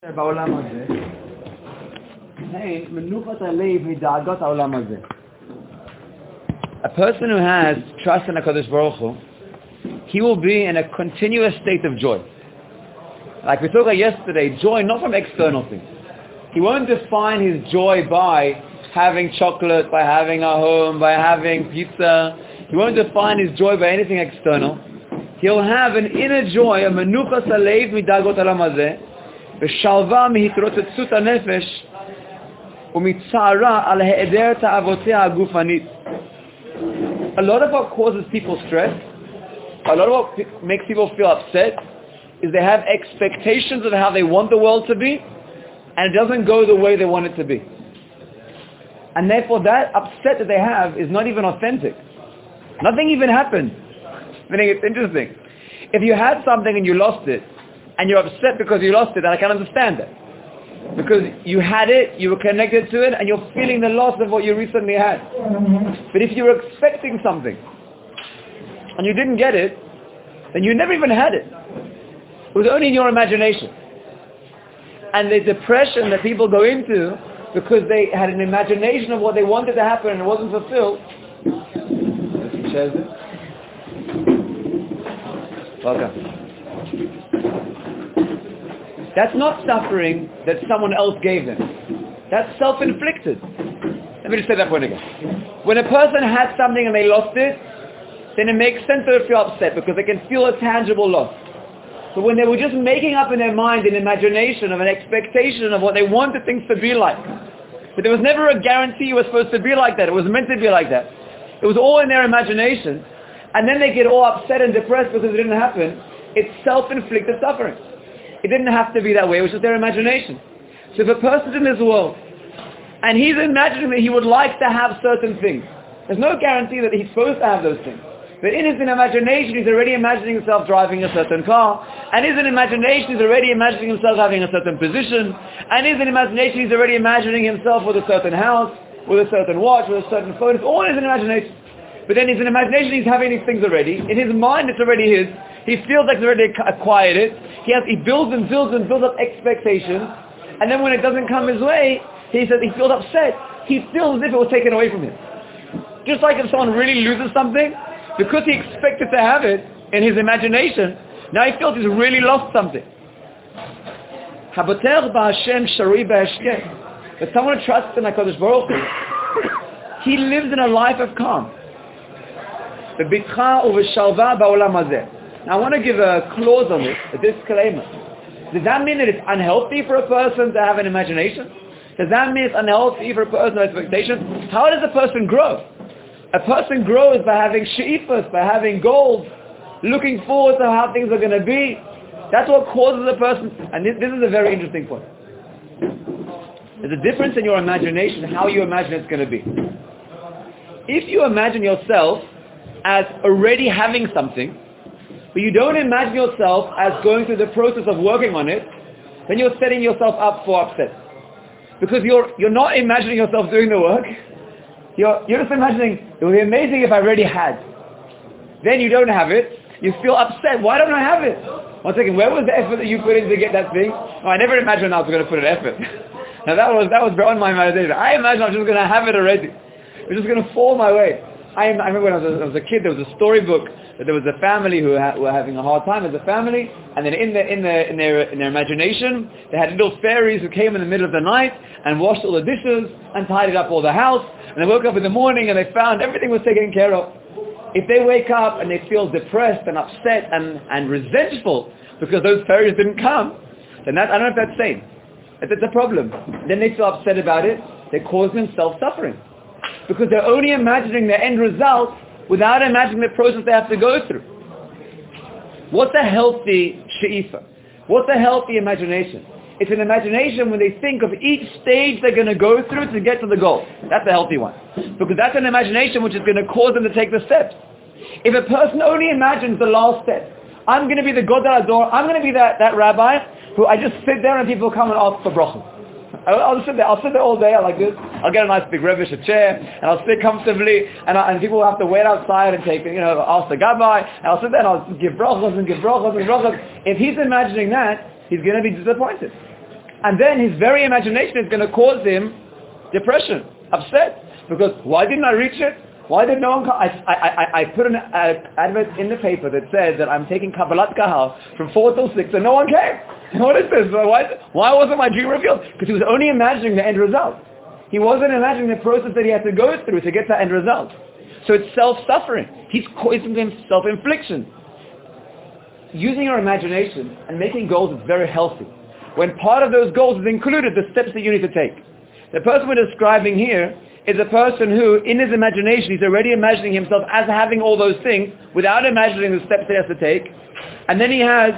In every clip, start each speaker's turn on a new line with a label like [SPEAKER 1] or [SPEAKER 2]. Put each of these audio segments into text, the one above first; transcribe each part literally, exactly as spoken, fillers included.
[SPEAKER 1] בעולם הזה, מנוחת הלב מדאגות העולם הזה. A person who has trust in HaKadosh Baruch Hu, he will be in a continuous state of joy. Like we talked about yesterday, joy not from external things. He won't define his joy by having chocolate, by having a home, by having pizza. He won't define his joy by anything external. He'll have an inner joy, a menuchas halev midagot haolam hazeh, v'shalva mihitrotzut hanefesh, umitzara al he'eder ta'avotea hagufanit. A lot of what causes people stress, a lot of what makes people feel upset, is they have expectations of how they want the world to be, and it doesn't go the way they want it to be. And therefore that upset that they have is not even authentic. Nothing even happened. I think it's interesting. If you had something and you lost it, and you're upset because you lost it, I can understand that. Because you had it, you were connected to it, and you're feeling the loss of what you recently had. But if you were expecting something, and you didn't get it, then you never even had it. It was only in your imagination. And the depression that people go into, because they had an imagination of what they wanted to happen and it wasn't fulfilled. Welcome. That's not suffering that someone else gave them. That's self-inflicted. Let me just say that point again. When a person had something and they lost it, then it makes sense that they feel upset because they can feel a tangible loss. But when they were just making up in their mind an imagination of an expectation of what they wanted things to be like, but there was never a guarantee it was supposed to be like that. It was meant to be like that. It was all in their imagination. And then they get all upset and depressed because it didn't happen. It's self-inflicted suffering. It didn't have to be that way. It was just their imagination. So if a person's in this world and he's imagining that he would like to have certain things, there's no guarantee that he's supposed to have those things. But in his imagination, he's already imagining himself driving a certain car. And in his imagination, he's already imagining himself having a certain position. And in his imagination, he's already imagining himself with a certain house, with a certain watch, with a certain phone. It's all in his imagination. But then in his imagination, he's having these things already. In his mind, it's already his. He feels like he's already acquired it. He has, he builds and builds and builds up expectations. And then when it doesn't come his way, he says he feels upset. He feels as if it was taken away from him. Just like if someone really loses something, because he expected to have it in his imagination, now he feels he's really lost something. But someone who trusts in HaKadosh Baruch Hu, he lives in a life of calm. Now I want to give a clause on this, a disclaimer. Does that mean that it's unhealthy for a person to have an imagination? Does that mean it's unhealthy for a person to have expectations? How does a person grow? A person grows by having she'ifas, by having goals, looking forward to how things are going to be. That's what causes a person. And this, this is a very interesting point. There's a difference in your imagination, how you imagine it's going to be. If you imagine yourself as already having something, but you don't imagine yourself as going through the process of working on it, then you're setting yourself up for upset. Because you're, you're not imagining yourself doing the work. You're, you're just imagining, it would be amazing if I already had. Then you don't have it. You feel upset. Why don't I have it? One second, where was the effort that you put in to get that thing? Oh, I never imagined I was going to put an effort. Now that was that was beyond my imagination. I imagined I was just going to have it already. It was just going to fall my way. I, I remember when I was, a, I was a kid, there was a storybook that there was a family who ha- were having a hard time as a family, and then in, the, in, the, in, their, in their imagination, they had little fairies who came in the middle of the night and washed all the dishes and tidied up all the house, and they woke up in the morning and they found everything was taken care of. If they wake up and they feel depressed and upset and, and resentful because those fairies didn't come, then that, I don't know if that's sane. If it's a problem. Then they feel upset about it. They cause themselves suffering. Because they're only imagining the end result without imagining the process they have to go through. What's a healthy she'ifa? What's a healthy imagination? It's an imagination when they think of each stage they're going to go through to get to the goal. That's a healthy one. Because that's an imagination which is going to cause them to take the steps. If a person only imagines the last step, I'm going to be the Godel Ador, I'm going to be that, that rabbi who I just sit there and people come and ask for bracha. I'll, I'll sit there, I'll sit there all day like this. I'll get a nice big Revish, a chair, and I'll sit comfortably, and, I, and people will have to wait outside and take, you know, ask the gabbai, and I'll sit there and I'll give brachas and give brachas and brachas. If he's imagining that, he's going to be disappointed. And then his very imagination is going to cause him depression, upset. Because why didn't I reach it? Why did no one come? I, I, I, I put an uh, advert in the paper that said that I'm taking Kabbalat Kahal from four till six and no one came. What is this? Why, why wasn't my dream revealed? Because he was only imagining the end result. He wasn't imagining the process that he had to go through to get that end result. So it's self-suffering. He's causing him self-infliction. Using your imagination and making goals is very healthy. When part of those goals is included the steps that you need to take. The person we're describing here is a person who, in his imagination, he's already imagining himself as having all those things without imagining the steps he has to take. And then he has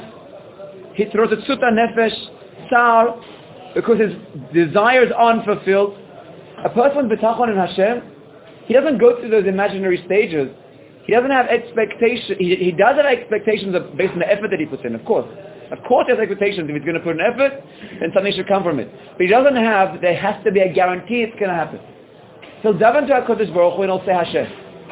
[SPEAKER 1] hitrotzuta nefesh, tsar, because his desires aren't fulfilled. A person with bitachon in Hashem, he doesn't go through those imaginary stages. He doesn't have expectations. He, he does have expectations of, based on the effort that he puts in, of course. Of course he has expectations. If he's going to put an effort, then something should come from it. But he doesn't have, there has to be a guarantee it's going to happen. So daven to HaKadosh Baruch Hu and he'll say Hashem.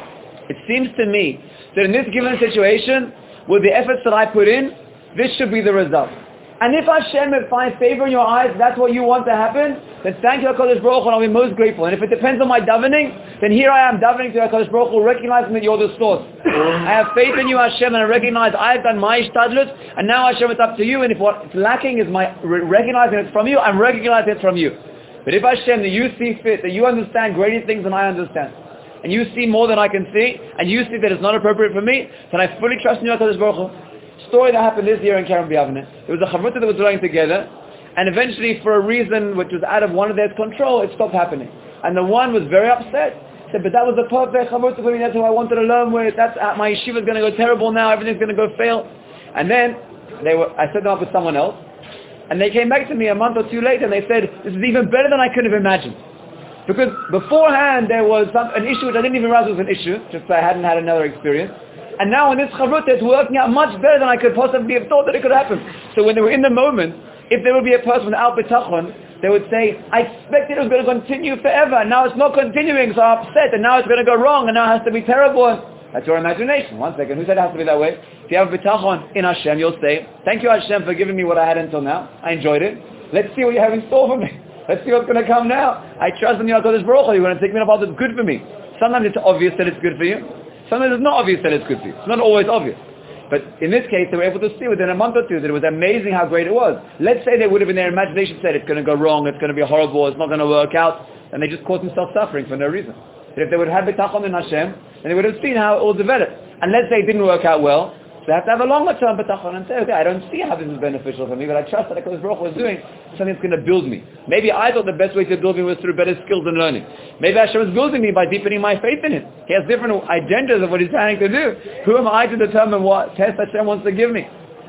[SPEAKER 1] It seems to me that in this given situation, with the efforts that I put in, this should be the result. And if Hashem will find favor in your eyes, that's what you want to happen, then thank you HaKadosh Baruch Hu and I'll be most grateful. And if it depends on my davening, then here I am davening to HaKadosh Baruch Hu, recognizing that you're the source. I have faith in you Hashem and I recognize I've done my ishtadlut and now Hashem it's up to you, and if what's lacking is my re- recognizing it's from you, I'm recognizing it's from you. But if Hashem, that you see fit, that you understand greater things than I understand, and you see more than I can see, and you see that it's not appropriate for me, then I fully trust in you, HaKadosh Baruch Hu. Story that happened this year in Kerem B'Yavneh. There was a chavruta that was learning together, and eventually for a reason which was out of one of their control, it stopped happening. And the one was very upset. Said, but that was the perfect chavruta for me, that's who I wanted to learn with, that's, uh, my yeshiva is going to go terrible now, everything's going to go fail. And then, they were, I set them up with someone else, and they came back to me a month or two later and they said, this is even better than I could have imagined. Because beforehand there was some, an issue which I didn't even realize was an issue, just so I hadn't had another experience. And now in this chavruta it's working out much better than I could possibly have thought that it could happen. So when they were in the moment, if there would be a person without bitachon, they would say, I expected it was going to continue forever, and now it's not continuing, so I'm upset, and now it's going to go wrong, and now it has to be terrible. That's your imagination. One second, who said it has to be that way? If you have bitachon in Hashem, you'll say, thank you Hashem for giving me what I had until now. I enjoyed it. Let's see what you have in store for me. Let's see what's going to come now. I trust in you, HaKadosh Baruch Hu. You're going to take me up all that's good for me. Sometimes it's obvious that it's good for you. Sometimes it's not obvious that it's good for you. It's not always obvious. But in this case, they were able to see within a month or two that it was amazing how great it was. Let's say they would have in their imagination said it's going to go wrong, it's going to be horrible, it's not going to work out, and they just caused themselves suffering for no reason. But if they would have had bitachon in Hashem, then they would have seen how it all developed. And let's say it didn't work out well, so they have to have a longer term bitachon and say, okay, I don't see how this is beneficial for me, but I trust that HaKadosh Baruch Hu is doing something that's going to build me. Maybe I thought the best way to build me was through better skills and learning. Maybe Hashem is building me by deepening my faith in Him. He has different agendas of what He's planning to do. Who am I to determine what test Hashem wants to give me?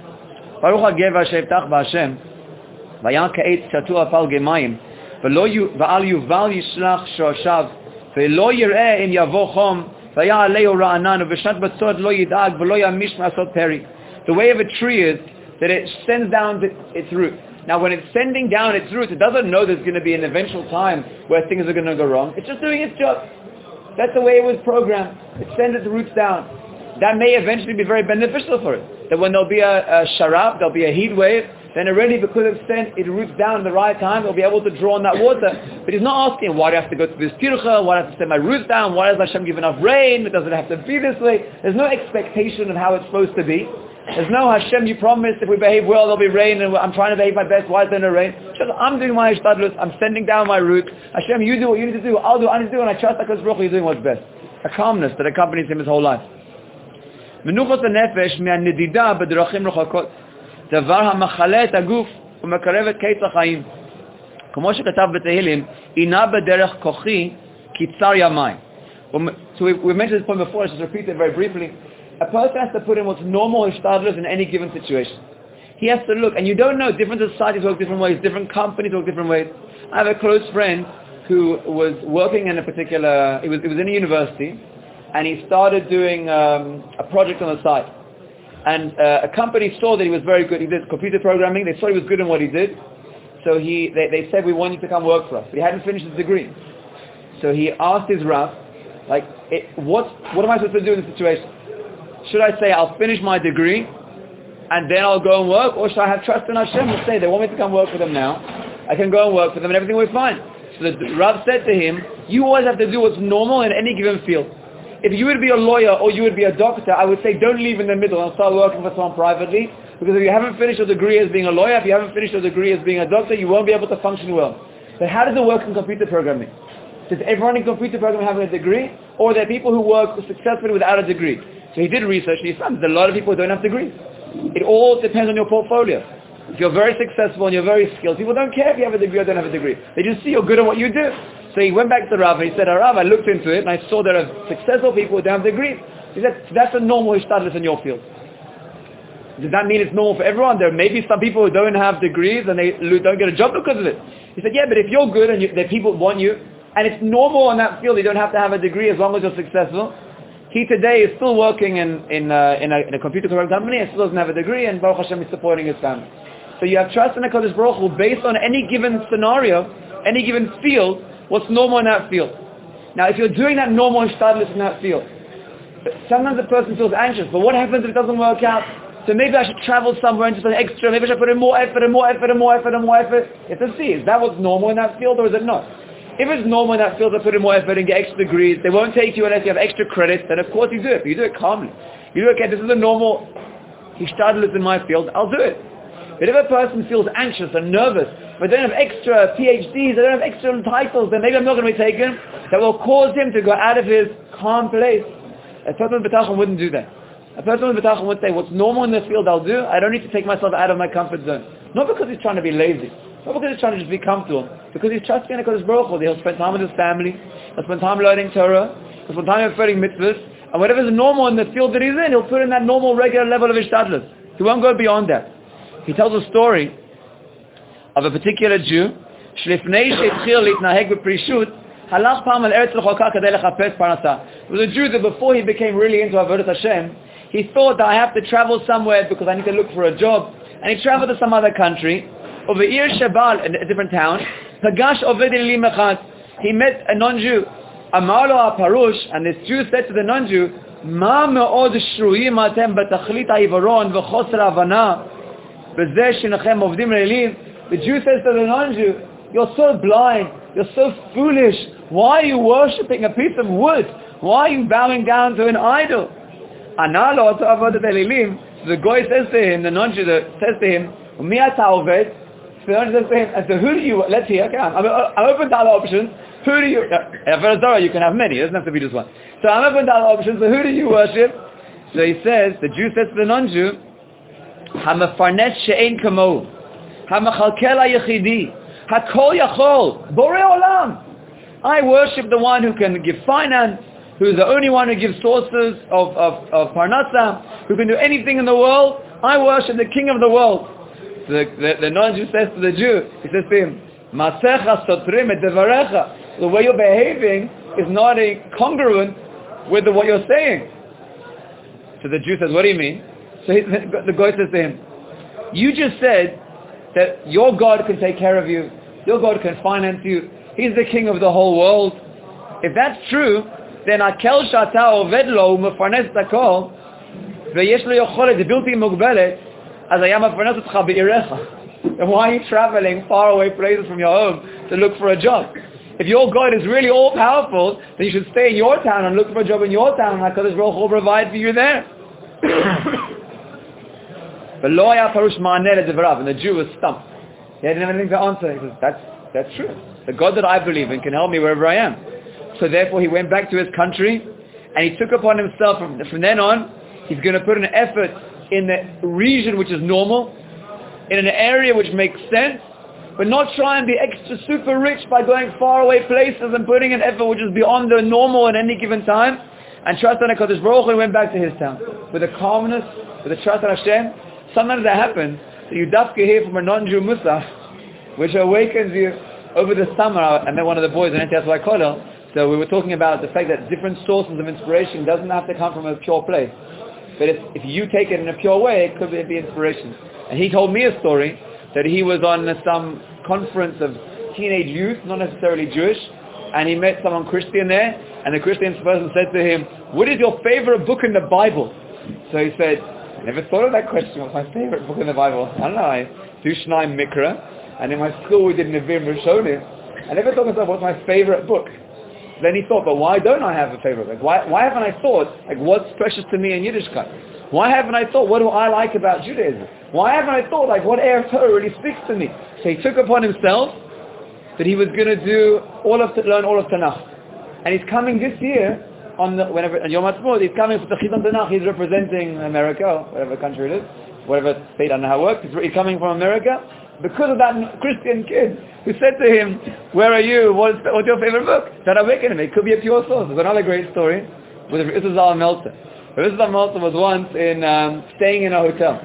[SPEAKER 1] Baruch HaGev Hashem Tach B'Hashem V'yan ka'etz shatua pal gemayim V'al yuval yishlach shoshav V'lo yir'eh im yavo chom The way of a tree is that it sends down its root. Now when it's sending down its roots, it doesn't know there's going to be an eventual time where things are going to go wrong. It's just doing its job. That's the way it was programmed. It sends its roots down. That may eventually be very beneficial for it. That when there'll be a, a sharab, there'll be a heat wave, then already because it's sent, it roots down at the right time, they'll be able to draw on that water. But he's not asking, why do I have to go to this tircha? Why do I have to send my roots down? Why does Hashem give enough rain? Does it have to be this way? There's no expectation of how it's supposed to be. There's no Hashem, you promised if we behave well there'll be rain, and I'm trying to behave my best, why is there no rain? Just, I'm doing my ishtadlut, I'm sending down my roots. Hashem, you do what you need to do, I'll do what I need to do, and I trust HaKadosh Baruch Hu, you're doing what's best. A calmness that accompanies him his whole life. מנוחות הנפש מהנדידה בדרכים רחוקות. דבר המחלה את הגוף ומקרב את קיץ החיים. כמו שכתב בתהילים, אינה בדרך כוחי קיצר ימיים. So we, we mentioned this point before, let's just repeat it very briefly. A person has to put in what's normal ishtadlus in any given situation. He has to look, and you don't know, different societies work different ways, different companies work different ways. I have a close friend who was working in a particular, it was, it was in a university, and he started doing um, a project on the side. And uh, a company saw that he was very good. He did computer programming. They saw he was good in what he did. So he, they, they said, we want you to come work for us. But he hadn't finished his degree. So he asked his Rav, like, it, what, what am I supposed to do in this situation? Should I say, I'll finish my degree, and then I'll go and work? Or should I have trust in Hashem and say, they want me to come work for them now, I can go and work for them and everything will be fine. So the Rav said to him, you always have to do what's normal in any given field. If you would be a lawyer or you would be a doctor, I would say don't leave in the middle and start working for someone privately, because if you haven't finished your degree as being a lawyer, if you haven't finished your degree as being a doctor, you won't be able to function well. But how does it work in computer programming? Does everyone in computer programming have a degree, or are there people who work successfully without a degree? So he did research and he found that a lot of people don't have degrees. It all depends on your portfolio. If you're very successful and you're very skilled, people don't care if you have a degree or don't have a degree. They just see you're good at what you do. So he went back to the Rav and he said, oh, Rav, I looked into it and I saw there are successful people who don't have degrees. He said, that's a normal ishtadlus in your field. Does that mean it's normal for everyone? There may be some people who don't have degrees and they don't get a job because of it. He said, yeah, but if you're good and you, the people want you, and it's normal in that field, you don't have to have a degree as long as you're successful. He today is still working in, in, uh, in, a, in a computer programming company and still doesn't have a degree, and Baruch Hashem is supporting his family. So you have trust in the Kadosh Baruch Hu based on any given scenario, any given field, what's normal in that field. Now if you're doing that normal ishtadlus in that field, sometimes the person feels anxious, but what happens if it doesn't work out? So maybe I should travel somewhere and just an extra, maybe I should put in more effort and more effort and more effort and more effort. You have to see, is that what's normal in that field or is it not? If it's normal in that field to put in more effort and get extra degrees, they won't take you unless you have extra credits, then of course you do it, but you do it calmly. You do it, okay, this is a normal ishtadlus in my field, I'll do it. But if a person feels anxious and nervous, but they don't have extra P H Ds, they don't have extra titles, then maybe I'm not going to be taken, that will cause him to go out of his calm place. A person with betachon wouldn't do that. A person with betachon would say, what's normal in this field I'll do, I don't need to take myself out of my comfort zone. Not because he's trying to be lazy, not because he's trying to just be comfortable, because he's trusting in HaKadosh Baruch Hu. He'll spend time with his family, he'll spend time learning Torah, he'll spend time fulfilling mitzvahs, and whatever's normal in the field that he's in, he'll put in that normal regular level of ishtadlus. He won't go beyond that. He tells a story of a particular Jew, שלפני שהתחיל להתנהג בפרישות, הלך פעם על ארץ רחוקה כדי לחפש פרנסה. It was a Jew that before he became really into Avodat Hashem, he thought that I have to travel somewhere because I need to look for a job. And he traveled to some other country, over Ir Shabal, in a different town, Pagash Oved Elim Echad. He met a non-Jew. Amar lo HaParush, and this Jew said to the non-Jew, מה מאוד שרויים אתם בתכלית העיוורון וחוסר ההבנה בזה שאינכם עובדים לאלים? The Jew says to the non-Jew, you're so blind, you're so foolish, why are you worshipping a piece of wood? Why are you bowing down to an idol? ענה לו אותו עבודת האלילים. The guy says to him, the non-Jew says to him, ומי אתה עובד? So the non-Jew says to him, and so who do you, let's hear, okay, I'm, I'm open to other options. Who do you, uh, you can have many, it doesn't have to be just one. So I'm open to other options, so who do you worship? So he says, the Jew says to the non-Jew, המפרנס שאין כמוהו, המכלכל היחידי, הכל יכול, בורא עולם. I worship the one who can give finance, who is the only one who gives sources of, of, of parnasa, who can do anything in the world. I worship the king of the world. So the, the, the non-Jew says to the Jew, he says to him, Masecha sotrim et devarecha. The way you're behaving is not a congruent with the, what you're saying. So the Jew says, what do you mean? So he, the guy says to him, you just said that your God can take care of you, your God can finance you, He's the king of the whole world. If that's true, then akel shata oved lo umefarnes takol veyesh lo yocholet bilti mugbelet as I am mefarnes otcha beirecha. Then why are you traveling far away places from your home to look for a job? If your God is really all powerful, then you should stay in your town and look for a job in your town, and HaKadosh Baruch Hu will provide for you there. But lo haya parush ma'aneh ledevarav, and the Jew was stumped. He didn't have anything to answer. He says, that's, that's true. The God that I believe in can help me wherever I am. So therefore he went back to his country, and he took upon himself, from, from then on, he's going to put an effort in the region which is normal, in an area which makes sense, but not try and be extra super rich by going far away places and putting an effort which is beyond the normal at any given time, and trust on HaKadosh Baruch Hu, and went back to his town. With a calmness, with a trust on Hashem. Sometimes that happens, that you dafka hear from a non-Jew Musaf, which awakens you over the summer. I met one of the boys in N T S Y Kollel, so we were talking about the fact that different sources of inspiration doesn't have to come from a pure place. But if, if you take it in a pure way, it could be inspiration. And he told me a story that he was on some conference of teenage youth, not necessarily Jewish, and he met someone Christian there, and the Christian person said to him, what is your favorite book in the Bible? So he said, I never thought of that question. What's my favorite book in the Bible? I don't know. I do Shnai Mikra, And in my school we did Nevi'im Rishonim. I never thought to myself, what's my favorite book? Then he thought, but why don't I have a favorite book? Why, why haven't I thought, like, what's precious to me in Yiddishkeit? Why haven't I thought, what do I like about Judaism? Why haven't I thought, like, what Eretz Torah really speaks to me? So he took upon himself that he was going to do all of, learn all of Tanakh. And he's coming this year, on the, whenever, on Yom HaTzmaut, he's coming for the Chizam Tanakh. He's representing America, whatever country it is, whatever state, I don't know how it works. He's, he's coming from America because of that Christian kid who said to him, where are you? What's, what's your favorite book? That awakened him. It could be a pure source. There's another great story with Rabbi Issachar Meltzer. Rabbi Issachar Meltzer was once in um, staying in a hotel.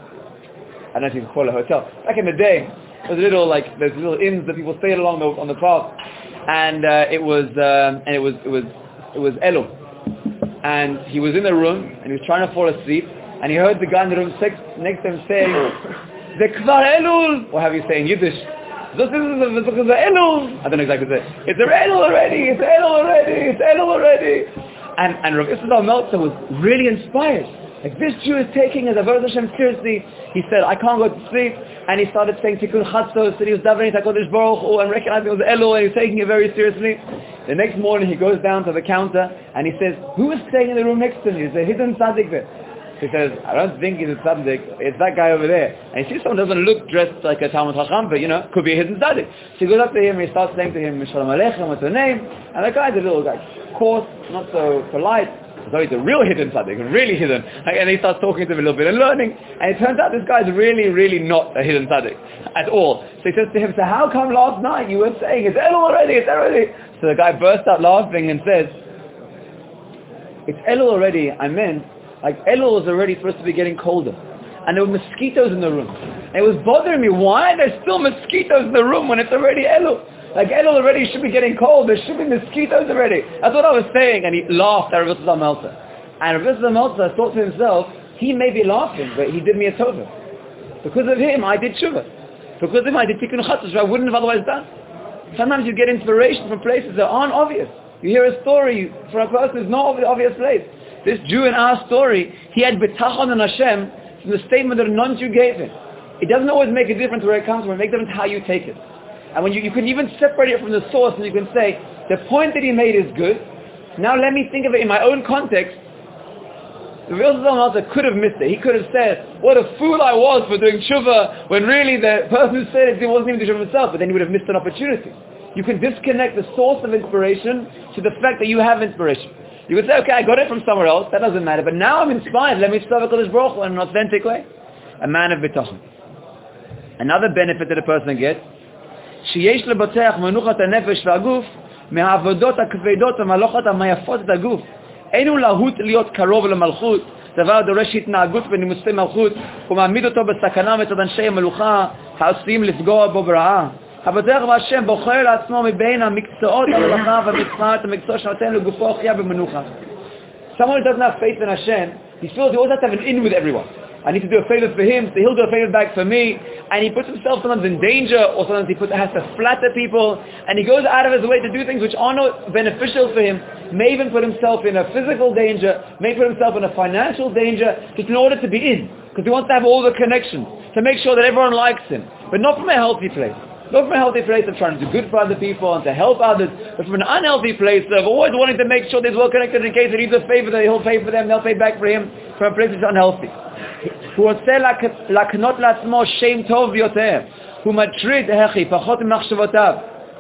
[SPEAKER 1] I don't know if you can call it a hotel. Back in the day, there's little like there's little inns that people stayed along the, on the path, and uh, it was um, and it was it was it was Elul, and he was in the room and he was trying to fall asleep, and he heard the guy in the room next, next to him saying, "The Kvar Elul," or have you say in Yiddish, "This is the Elul." I don't know exactly what it is. It's Elul already. It's Elul already. It's Elul already. And and Rav Issachar Meltzer was really inspired. Like, this Jew is taking his Avodah Hashem seriously. He said, I can't go to sleep. And he started saying Tikkun Chatzos, that he was davening to HaKadosh Baruch Hu and recognizing it was Elul, and he was taking it very seriously. The next morning he goes down to the counter and he says, who is staying in the room next to me? It's a hidden tzaddik there. He says, I don't think he's a tzaddik, it's that guy over there. And he sees someone doesn't look dressed like a Talmud Chacham, but you know, could be a hidden tzaddik. So he goes up to him and he starts saying to him, Shalom Aleichem, what's your name? And the guy's a little guy, coarse, not so polite. So he's a real hidden tzaddik, really hidden. And he starts talking to him a little bit and learning. And it turns out this guy's really, really not a hidden tzaddik at all. So he says to him, so how come last night you were saying, it's Elul already, it's Elul already? So the guy bursts out laughing and says, it's Elul already, I meant, like Elul was already supposed to be getting colder. And there were mosquitoes in the room. And it was bothering me, why are there still mosquitoes in the room when it's already Elul? Like Elul already should be getting cold, there should be mosquitoes already. That's what I was saying. And he laughed at Rav Issachar Meltzer. And Rav Issachar Meltzer thought to himself, he may be laughing, but he did me a tova. Because of him, I did tshuva. Because of him, I did tikkun chatzos, which I wouldn't have otherwise done. Sometimes you get inspiration from places that aren't obvious. You hear a story from a person who's not an obvious place. This Jew in our story, he had bitachon on Hashem from the statement that a non-Jew gave him. It doesn't always make a difference where it comes from. It makes a difference how you take it. And when you, you can even separate it from the source and you can say, the point that he made is good. Now let me think of it in my own context. The real Meltzer could have missed it. He could have said, what a fool I was for doing tshuva, when really the person who said it wasn't even doing tshuva himself, but then he would have missed an opportunity. You can disconnect the source of inspiration to the fact that you have inspiration. You could say, okay, I got it from somewhere else, that doesn't matter, but now I'm inspired, let me serve HaKadosh Baruch Hu in an authentic way. A man of bitachon. Another benefit that a person gets, שיש לבטח מנוחת הנפש והגוף מהעבודות הכבדות המלאכות המייפות את הגוף. אין הוא להוט להיות קרוב למלכות, דבר דורש התנהגות ונימוסי מלכות, ומעמיד אותו בסכנה מצד אנשי המלוכה העשויים לפגוע בו ברעה. הבטח בהשם בוחר לעצמו מבין המקצועות המלאכה והמצוות המקצוע שנותן לגופו חיה במנוחה. Someone who doesn't have faith in Hashem, he feels he always has to have an in with everyone. I need to do a favor for him, so he'll do a favor back for me. And he puts himself sometimes in danger, or sometimes he puts, has to flatter people. And he goes out of his way to do things which are not beneficial for him. May even put himself in a physical danger, may put himself in a financial danger, just in order to be in. Because he wants to have all the connections, to make sure that everyone likes him. But not from a healthy place. Not from a healthy place of trying to do good for other people and to help others, but from an unhealthy place of always wanting to make sure they're well connected in case he needs a favor, that he'll pay for them, they'll pay back for him, from a place that's unhealthy. הוא רוצה להקנות לעצמו שם טוב יותר. הוא מטריד, הכי, פחות ממחשבותיו.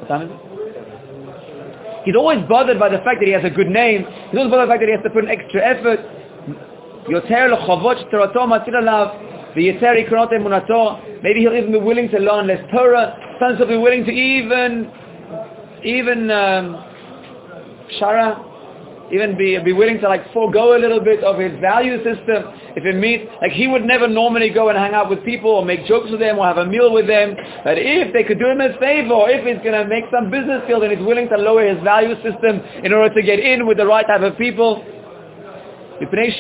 [SPEAKER 1] He's always bothered by the fact that he has a good name. He's always bothered by the fact that he has to put an extra effort. יותר לחובות שתורתו מטיל עליו, ויותר עקרונות אמונתו. Maybe he'll even be willing to learn less Torah. Sometimes he'll be willing to even, even, um, Shara, even be be willing to like forego a little bit of his value system if it means, like he would never normally go and hang out with people or make jokes with them or have a meal with them, but if they could do him a favor, or if he's going to make some business deal, then he's willing to lower his value system in order to get in with the right type of people. Because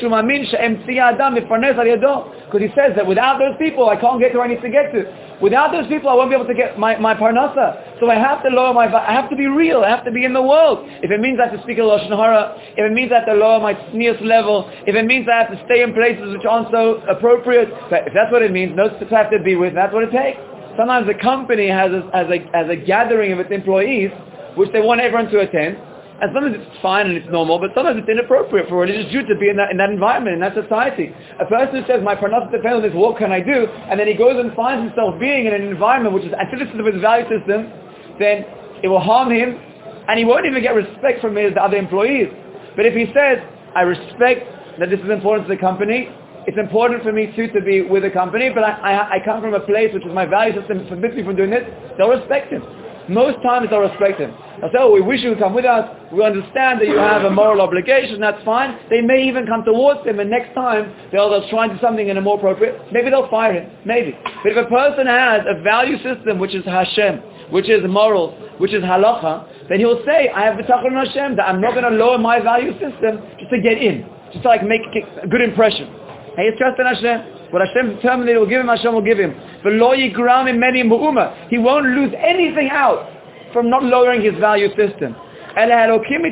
[SPEAKER 1] he says that without those people I can't get to where I need to get to. Without those people I won't be able to get my, my parnasa. So I have to lower my, I have to be real, I have to be in the world. If it means I have to speak a Lashon Hara, if it means I have to lower my tznius level, if it means I have to stay in places which aren't so appropriate, but if that's what it means, those to have to be with, that's what it takes. Sometimes the company has a, has, a, has a gathering of its employees, which they want everyone to attend. And sometimes it's fine and it's normal, but sometimes it's inappropriate for a religious Jew to be in that, in that environment, in that society. A person who says, my parnasa depends on this, what can I do? And then he goes and finds himself being in an environment which is antithesis of his value system, then it will harm him, and he won't even get respect from his other employees. But if he says, I respect that this is important to the company, it's important for me too to be with the company, but I, I, I come from a place which is my value system forbids me from doing this, they'll respect him. Most times they'll respect him. They'll say, oh, we wish you would come with us. We understand that you have a moral obligation. That's fine. They may even come towards him, and next time they'll, they'll try and do something in a more appropriate. Maybe they'll fire him. Maybe. But if a person has a value system which is Hashem, which is morals, which is halacha, then he'll say, I have bitachon on Hashem, that I'm not going to lower my value system just to get in, just to like make a good impression. Hey, it's trust in Hashem. What Hashem determined that He will give him, Hashem will give him. But lo yigram in many mu'uma. He won't lose anything out from not lowering his value system. Hashem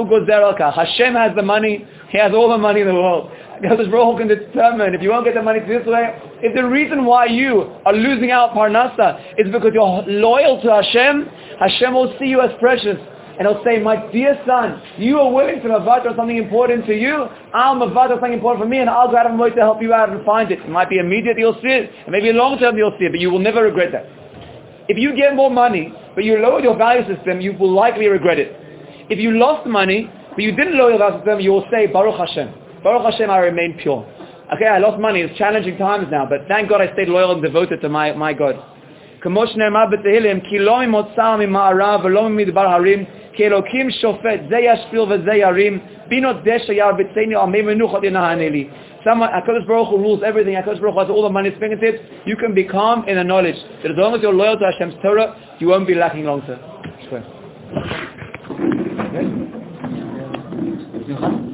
[SPEAKER 1] has the money. He has all the money in the world. Because Baruch can determine if you won't get the money this way, if the reason why you are losing out parnasa is because you're loyal to Hashem, Hashem will see you as precious. And he'll say, my dear son, you are willing to mavatar something important to you. I'll mavatar something important for me, and I'll go out of my way to help you out and find it. It might be immediate, you'll see it. And maybe long term, you'll see it, but you will never regret that. If you get more money, but you lowered your value system, you will likely regret it. If you lost money, but you didn't lower your value system, you will say, Baruch Hashem. Baruch Hashem, I remain pure. Okay, I lost money. It's challenging times now, but thank God I stayed loyal and devoted to my, my God. כמו שנאמר בתהילים, כי לא ממוצא ממערב ולא ממדבר הרים, כי אלוקים שופט, זה ישפיל וזה ירים, בינות דשא ירבצני, עמי מנוחות ינהנה לי. HaKadosh Baruch Hu rules everything. HaKadosh Baruch Hu has all the money at his fingertips. You can be calm in the knowledge that as long as you're loyal to Hashem's Torah, you won't be lacking long term.